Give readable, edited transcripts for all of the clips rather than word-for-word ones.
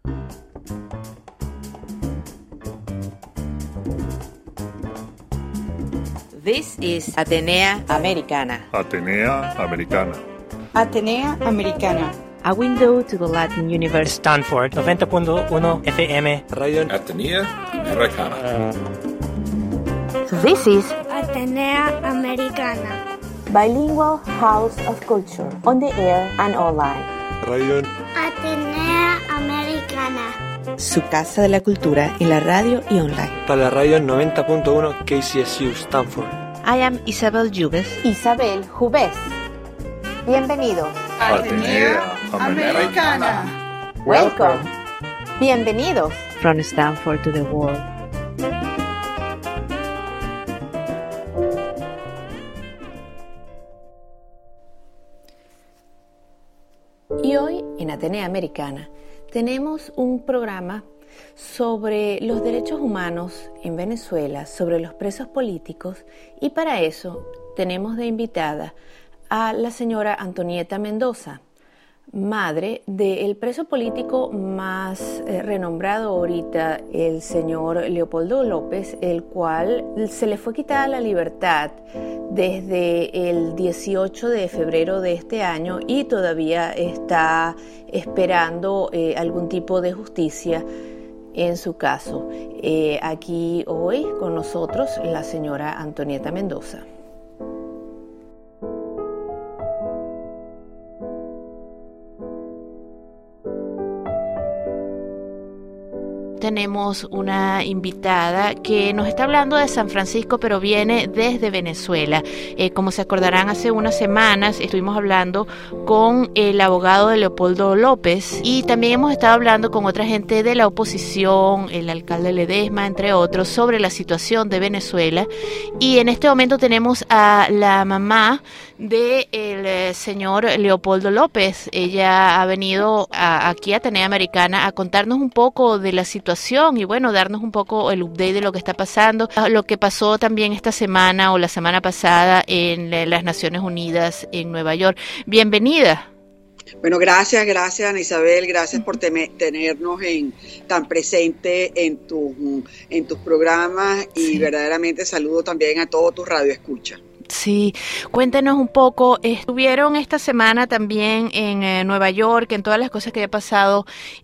This is Atenea Americana. Atenea Americana. Atenea Americana. A window to the Latin universe. Stanford 90.1 FM. Radio Atenea Americana. This is Atenea Americana. Bilingual House of Culture, on the air and online. Radio Atenea Americana. Su casa de la cultura en la radio y online. Para la radio 90.1 KCSU Stanford. I am Isabel Jubes. Isabel Jubes. Bienvenidos. Atenea Americana. Welcome. Bienvenidos. From Stanford to the world. Y hoy en Atenea Americana tenemos un programa sobre los derechos humanos en Venezuela, sobre los presos políticos, y para eso tenemos de invitada a la señora Antonieta Mendoza, madre del preso político más renombrado ahorita, el señor Leopoldo López, el cual se le fue quitada la libertad desde el 18 de febrero de este año y todavía está esperando algún tipo de justicia en su caso. Aquí hoy con nosotros la señora Antonieta Mendoza. Tenemos una invitada que nos está hablando de San Francisco, pero viene desde Venezuela. Como se acordarán, hace unas semanas estuvimos hablando con el abogado de Leopoldo López y también hemos estado hablando con otra gente de la oposición, el alcalde Ledesma, entre otros, sobre la situación de Venezuela. Y en este momento tenemos a la mamá del señor Leopoldo López. Ella ha venido aquí a Atenea Americana a contarnos un poco de la situación y bueno, darnos un poco el update de lo que está pasando, lo que pasó también esta semana o la semana pasada en las Naciones Unidas en Nueva York. Bienvenida. Bueno, gracias Ana Isabel, gracias por tenernos tan presente en tus programas y sí. Verdaderamente saludo también a todos tus radioescuchas. Sí, cuéntenos un poco, estuvieron esta semana también en Nueva York, en todas las cosas que había pasado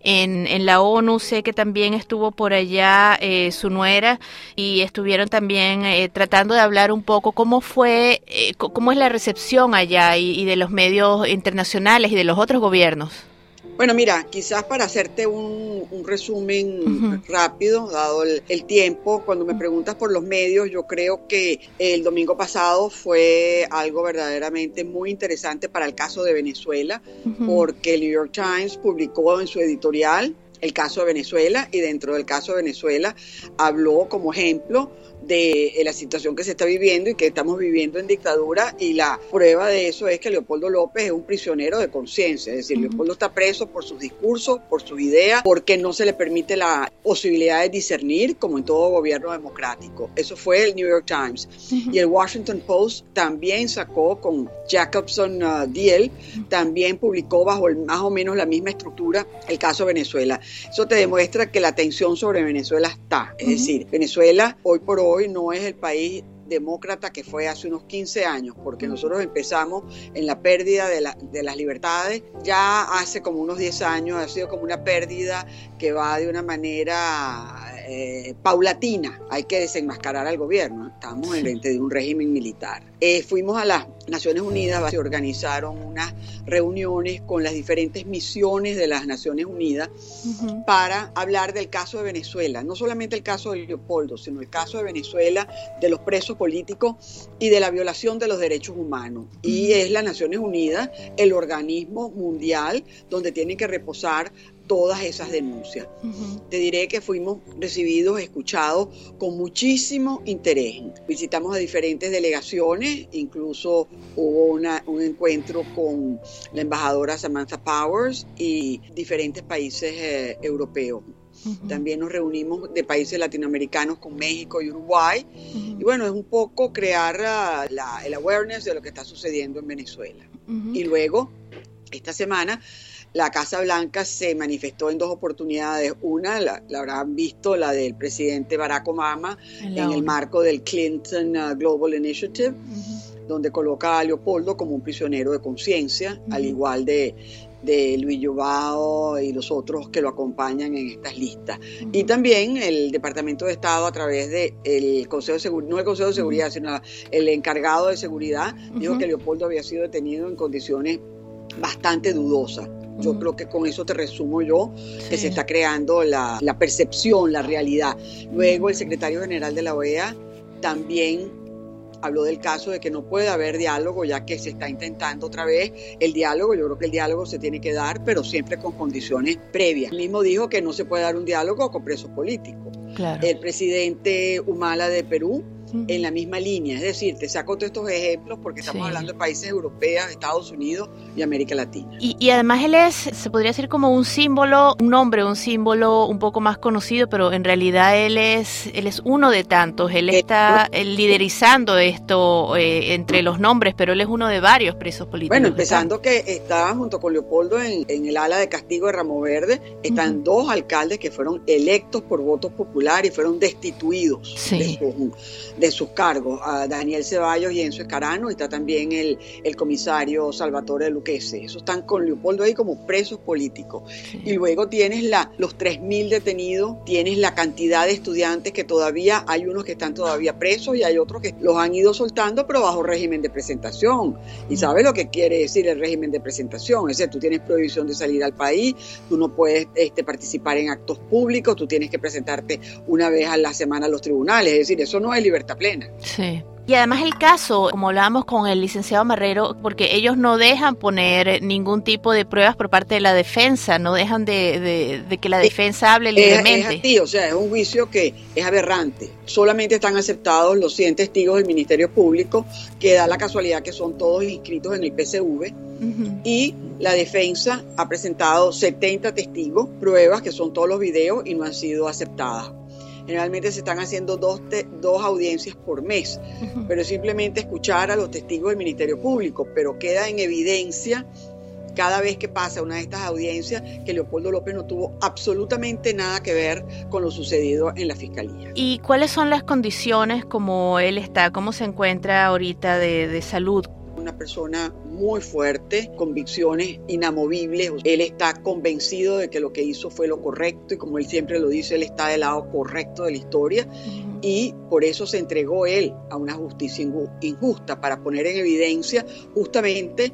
en la ONU, sé que también estuvo por allá su nuera y estuvieron también tratando de hablar un poco cómo fue, cómo es la recepción allá y de los medios internacionales y de los otros gobiernos. Bueno, mira, quizás para hacerte un resumen rápido, dado el tiempo, cuando me preguntas por los medios, yo creo que el domingo pasado fue algo verdaderamente muy interesante para el caso de Venezuela, porque el New York Times publicó en su editorial el caso de Venezuela y dentro del caso de Venezuela habló como ejemplo de la situación que se está viviendo y que estamos viviendo en dictadura, y la prueba de eso es que Leopoldo López es un prisionero de conciencia, es decir, Leopoldo está preso por sus discursos, por sus ideas, porque no se le permite la posibilidad de discernir como en todo gobierno democrático. Eso fue el New York Times. Y el Washington Post también sacó con Jacobson Diel, también publicó bajo más o menos la misma estructura el caso de Venezuela. Eso te demuestra que la tensión sobre Venezuela está, es decir, Venezuela hoy por hoy no es el país demócrata que fue hace unos 15 años, porque nosotros empezamos en la pérdida de las libertades, ya hace como unos 10 años ha sido como una pérdida que va de una manera paulatina. Hay que desenmascarar al gobierno, estamos frente de un régimen militar. Fuimos a las Naciones Unidas, se organizaron unas reuniones con las diferentes misiones de las Naciones Unidas para hablar del caso de Venezuela, no solamente el caso de Leopoldo, sino el caso de Venezuela, de los presos políticos y de la violación de los derechos humanos. Y es las Naciones Unidas el organismo mundial donde tienen que reposar todas esas denuncias. Te diré que fuimos recibidos, escuchados con muchísimo interés. Visitamos a diferentes delegaciones, incluso hubo un encuentro con la embajadora Samantha Powers y diferentes países europeos. También nos reunimos de países latinoamericanos con México y Uruguay. Y bueno, es un poco crear el awareness de lo que está sucediendo en Venezuela. Y luego, esta semana, la Casa Blanca se manifestó en dos oportunidades. Una, la habrán visto, la del presidente Barack Obama en el marco del Clinton Global Initiative, donde coloca a Leopoldo como un prisionero de conciencia, al igual de Luis Joao y los otros que lo acompañan en estas listas. Y también el Departamento de Estado, a través del Consejo de Seguridad, no el Consejo de Seguridad, sino el encargado de seguridad, dijo que Leopoldo había sido detenido en condiciones bastante dudosas. Yo creo que con eso te resumo yo, que se está creando la percepción, la realidad. Luego el secretario general de la OEA también habló del caso de que no puede haber diálogo, ya que se está intentando otra vez el diálogo. Yo creo que el diálogo se tiene que dar, pero siempre con condiciones previas. Él mismo dijo que no se puede dar un diálogo con presos políticos. Claro. El presidente Humala de Perú, en la misma línea. Es decir, te saco todos estos ejemplos porque estamos hablando de países europeos, Estados Unidos y América Latina. Y además se podría decir como un símbolo, un nombre, un símbolo un poco más conocido, pero en realidad él es uno de tantos. Él está liderizando esto entre los nombres, pero él es uno de varios presos políticos. Bueno, empezando que está junto con Leopoldo en el ala de castigo de Ramo Verde, están dos alcaldes que fueron electos por votos populares y fueron destituidos de sus cargos, a Daniel Ceballos y Enzo Escarano. Está también el comisario Salvatore Lucchese. Esos están con Leopoldo ahí como presos políticos. Y luego tienes los 3.000 detenidos, tienes la cantidad de estudiantes que todavía, hay unos que están todavía presos y hay otros que los han ido soltando, pero bajo régimen de presentación. Y ¿sabes lo que quiere decir el régimen de presentación? Es decir, tú tienes prohibición de salir al país, tú no puedes participar en actos públicos, tú tienes que presentarte una vez a la semana a los tribunales. Es decir, eso no es libertad plena. Sí. Y además el caso, como hablábamos con el licenciado Marrero, porque ellos no dejan poner ningún tipo de pruebas por parte de la defensa, no dejan de que la defensa hable libremente. Es así, o sea, es un juicio que es aberrante. Solamente están aceptados los 100 testigos del Ministerio Público, que da la casualidad que son todos inscritos en el PSV, y la defensa ha presentado 70 testigos, pruebas que son todos los videos y no han sido aceptadas. Generalmente se están haciendo dos audiencias por mes, pero es simplemente escuchar a los testigos del Ministerio Público, pero queda en evidencia cada vez que pasa una de estas audiencias que Leopoldo López no tuvo absolutamente nada que ver con lo sucedido en la Fiscalía. ¿Y cuáles son las condiciones como él está, cómo se encuentra ahorita de salud? Una persona muy fuerte, convicciones inamovibles. Él está convencido de que lo que hizo fue lo correcto y, como él siempre lo dice, él está del lado correcto de la historia, y por eso se entregó él a una justicia injusta, para poner en evidencia justamente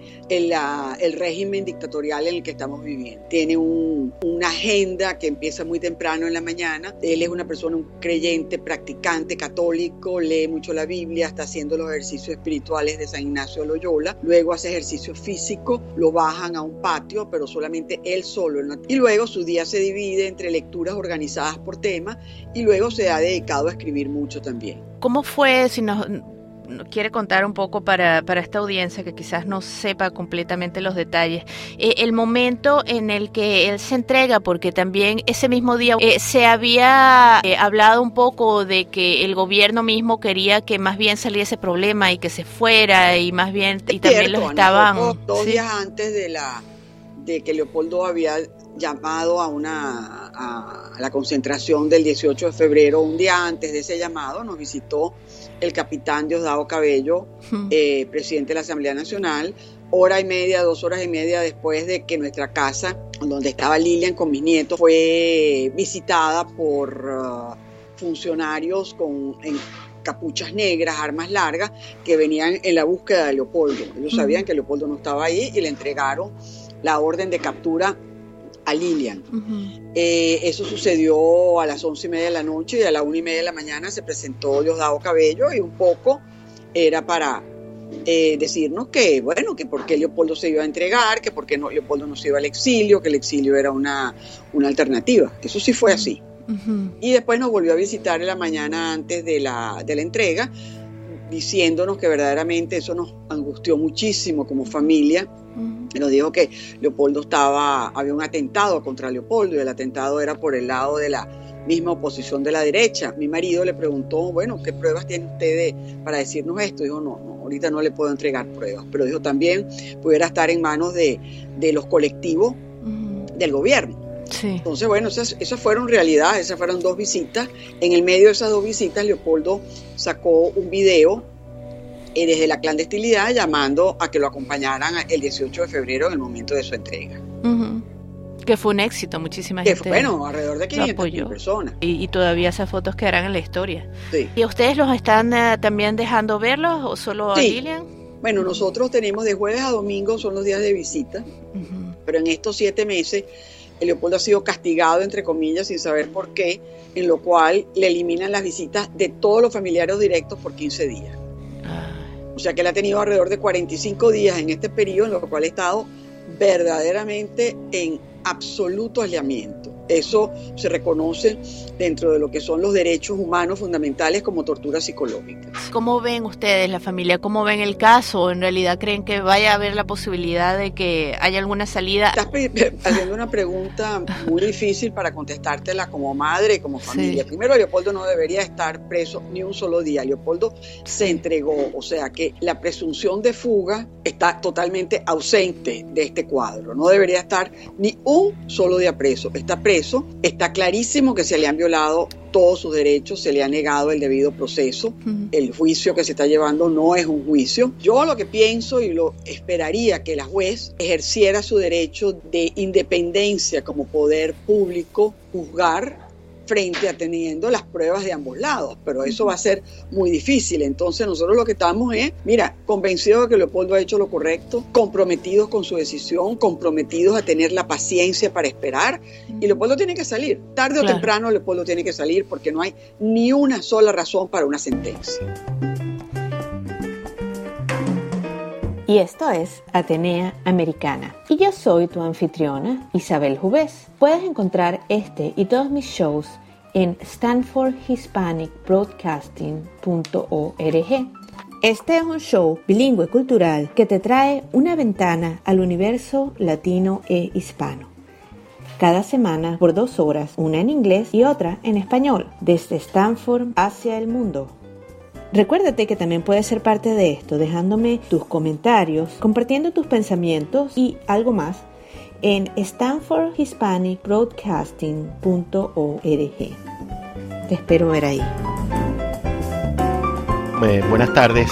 el régimen dictatorial en el que estamos viviendo. Tiene una agenda que empieza muy temprano en la mañana. Él es una persona, un creyente, practicante, católico, lee mucho la Biblia, está haciendo los ejercicios espirituales de San Ignacio de Loyola, luego hace ejercicio físico, lo bajan a un patio, pero solamente él solo. Y luego su día se divide entre lecturas organizadas por tema, y luego se ha dedicado a escribir mucho también. ¿Cómo fue, si nos quiere contar un poco para esta audiencia que quizás no sepa completamente los detalles, el momento en el que él se entrega? Porque también ese mismo día se había hablado un poco de que el gobierno mismo quería que más bien saliera ese problema y que se fuera, y más bien y también los estaban dos días antes de que Leopoldo había llamado a la concentración del 18 de febrero. Un día antes de ese llamado nos visitó el capitán Diosdado Cabello, presidente de la Asamblea Nacional, 2 horas y media después de que nuestra casa, donde estaba Lilian con mis nietos, fue visitada por funcionarios en capuchas negras, armas largas, que venían en la búsqueda de Leopoldo. Ellos sabían que Leopoldo no estaba ahí y le entregaron la orden de captura a Lilian. Eso sucedió a las 11:30 de la noche, y a las 1:30 de la mañana se presentó Diosdado Cabello, y un poco era para decirnos que, bueno, que por qué Leopoldo se iba a entregar, que por qué Leopoldo no se iba al exilio, que el exilio era una alternativa. Eso sí fue así. Y después nos volvió a visitar en la mañana antes de la entrega, diciéndonos que verdaderamente eso nos angustió muchísimo como familia. Nos dijo que había un atentado contra Leopoldo, y el atentado era por el lado de la misma oposición de la derecha. Mi marido le preguntó, bueno, ¿qué pruebas tiene usted para decirnos esto? Dijo, no, ahorita no le puedo entregar pruebas, pero dijo también pudiera estar en manos de los colectivos del gobierno. Sí. Entonces, bueno, esas fueron realidad, esas fueron 2 visitas. En el medio de esas 2 visitas, Leopoldo sacó un video desde la clandestinidad llamando a que lo acompañaran el 18 de febrero en el momento de su entrega. Uh-huh. Que fue un éxito, muchísima gente. Bueno, alrededor de 500 personas. Y todavía esas fotos quedarán en la historia. Sí. ¿Y ustedes los están también dejando verlos o solo a Lilian? Bueno, nosotros tenemos de jueves a domingo, son los días de visita, pero en estos 7 meses Leopoldo ha sido castigado, entre comillas, sin saber por qué, en lo cual le eliminan las visitas de todos los familiares directos por 15 días. O sea que él ha tenido alrededor de 45 días en este periodo, en lo cual ha estado verdaderamente en absoluto aislamiento. Eso se reconoce dentro de lo que son los derechos humanos fundamentales como tortura psicológica. ¿Cómo ven ustedes, la familia? ¿Cómo ven el caso? ¿En realidad creen que vaya a haber la posibilidad de que haya alguna salida? Estás haciendo una pregunta muy difícil para contestártela como madre y como familia. Sí. Primero, Leopoldo no debería estar preso ni un solo día. Leopoldo se entregó, o sea que la presunción de fuga está totalmente ausente de este cuadro. No debería estar ni un solo día preso. Está preso. Está clarísimo que se le han violado todos sus derechos, se le ha negado el debido proceso. El juicio que se está llevando no es un juicio. Yo lo que pienso y lo esperaría que la juez ejerciera su derecho de independencia como poder público, juzgar frente a teniendo las pruebas de ambos lados, pero eso va a ser muy difícil. Entonces nosotros lo que estamos es, convencidos de que Leopoldo ha hecho lo correcto, comprometidos con su decisión, comprometidos a tener la paciencia para esperar, y Leopoldo tiene que salir, tarde o temprano Leopoldo tiene que salir, porque no hay ni una sola razón para una sentencia. Y esto es Atenea Americana. Y yo soy tu anfitriona, Isabel Jubés. Puedes encontrar este y todos mis shows en stanfordhispanicbroadcasting.org. Este es un show bilingüe cultural que te trae una ventana al universo latino e hispano. Cada semana por 2 horas, una en inglés y otra en español, desde Stanford hacia el mundo. Recuérdate que también puedes ser parte de esto dejándome tus comentarios, compartiendo tus pensamientos y algo más en stanfordhispanicbroadcasting.org. Te espero ver ahí. Buenas tardes.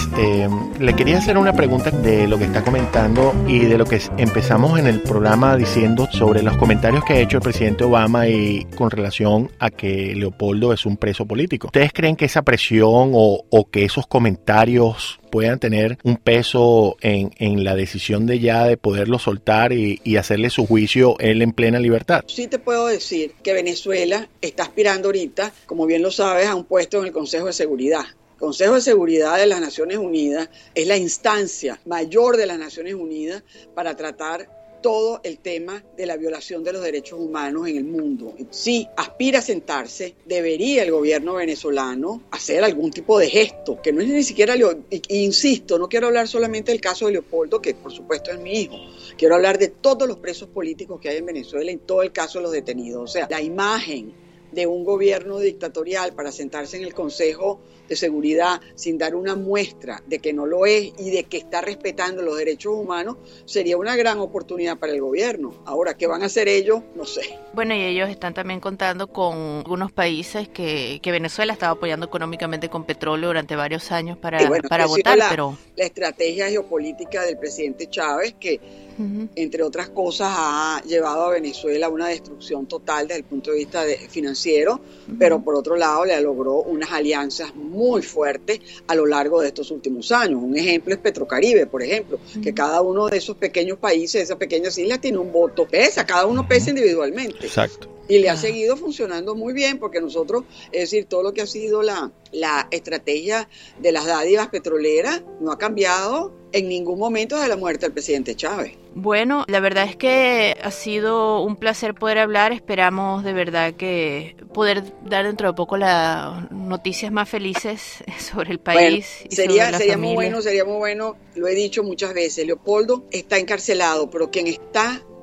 Le quería hacer una pregunta de lo que está comentando y de lo que empezamos en el programa diciendo sobre los comentarios que ha hecho el presidente Obama y con relación a que Leopoldo es un preso político. ¿Ustedes creen que esa presión o que esos comentarios puedan tener un peso en la decisión de poderlo soltar y hacerle su juicio él en plena libertad? Sí te puedo decir que Venezuela está aspirando ahorita, como bien lo sabes, a un puesto en el Consejo de Seguridad. El Consejo de Seguridad de las Naciones Unidas es la instancia mayor de las Naciones Unidas para tratar todo el tema de la violación de los derechos humanos en el mundo. Si aspira a sentarse, debería el gobierno venezolano hacer algún tipo de gesto, que no es ni siquiera, insisto, no quiero hablar solamente del caso de Leopoldo, que por supuesto es mi hijo, quiero hablar de todos los presos políticos que hay en Venezuela, en todo el caso de los detenidos. O sea, la imagen de un gobierno dictatorial para sentarse en el Consejo de Seguridad sin dar una muestra de que no lo es y de que está respetando los derechos humanos sería una gran oportunidad para el gobierno. Ahora, ¿qué van a hacer ellos? No sé. Bueno, y ellos están también contando con algunos países que Venezuela estaba apoyando económicamente con petróleo durante varios años para votar, pero la estrategia geopolítica del presidente Chávez que entre otras cosas ha llevado a Venezuela a una destrucción total desde el punto de vista financiero, pero por otro lado le logró unas alianzas muy fuertes a lo largo de estos últimos años. Un ejemplo es Petrocaribe, por ejemplo, que cada uno de esos pequeños países, esas pequeñas islas, tiene un voto, cada uno pesa individualmente. Exacto. Y le ha seguido funcionando muy bien porque nosotros, es decir, todo lo que ha sido la estrategia de las dádivas petroleras no ha cambiado en ningún momento desde la muerte del presidente Chávez. Bueno, la verdad es que ha sido un placer poder hablar. Esperamos de verdad que poder dar dentro de poco las noticias más felices sobre el país. Bueno, sería muy bueno, lo he dicho muchas veces, Leopoldo está encarcelado, pero quien está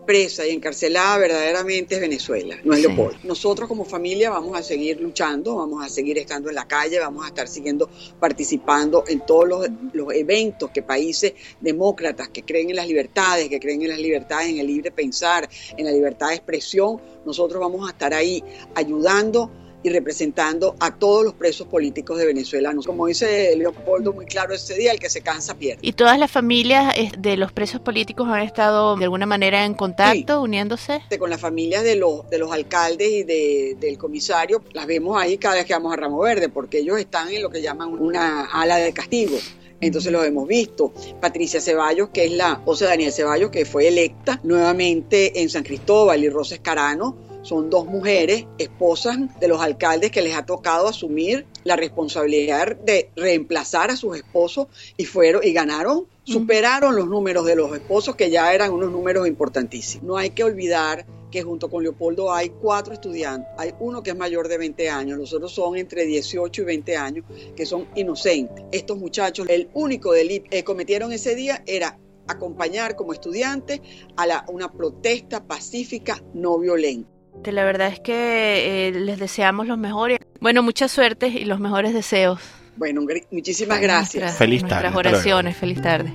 presa y encarcelada verdaderamente es Venezuela, no es Leopoldo. Nosotros como familia vamos a seguir luchando, vamos a seguir estando en la calle, vamos a estar siguiendo participando en todos los eventos que países demócratas que creen en las libertades, en el libre pensar, en la libertad de expresión, nosotros vamos a estar ahí ayudando y representando a todos los presos políticos de Venezuela. Como dice Leopoldo muy claro ese día, el que se cansa pierde. ¿Y todas las familias de los presos políticos han estado de alguna manera en contacto, uniéndose? Con las familias de los alcaldes y del comisario, las vemos ahí cada vez que vamos a Ramo Verde, porque ellos están en lo que llaman una ala de castigo. Entonces los hemos visto. Patricia Ceballos, que es la esposa de Daniel Ceballos, que fue electa nuevamente en San Cristóbal, y Rosa Escarano, son dos mujeres, esposas de los alcaldes que les ha tocado asumir la responsabilidad de reemplazar a sus esposos y ganaron, superaron los números de los esposos, que ya eran unos números importantísimos. No hay que olvidar que junto con Leopoldo hay 4 estudiantes. Hay uno que es mayor de 20 años, los otros son entre 18 y 20 años, que son inocentes. Estos muchachos, el único delito que cometieron ese día era acompañar como estudiantes a una protesta pacífica no violenta. La verdad es que les deseamos los mejores. Bueno, mucha suerte y los mejores deseos. Bueno, muchísimas gracias. Feliz tarde. Nuestras oraciones. Feliz tarde.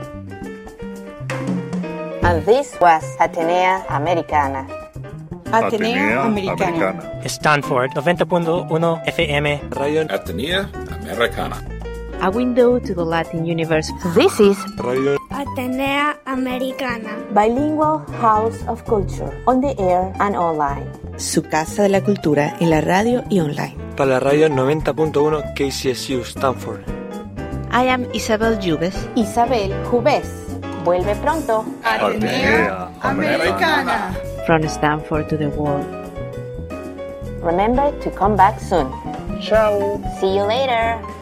And this was Atenea Americana. Atenea Americana. Stanford 90.1 FM. Radio Atenea Americana. A window to the Latin universe. This is Radio Atenea Americana. Bilingual House of Culture, on the air and online. Su casa de la cultura en la radio y online. Para la radio 90.1 KCSU Stanford. I am Isabel Jubes. Isabel Jubes. Vuelve pronto. Atenea Americana. From Stanford to the world. Remember to come back soon. Chao. See you later.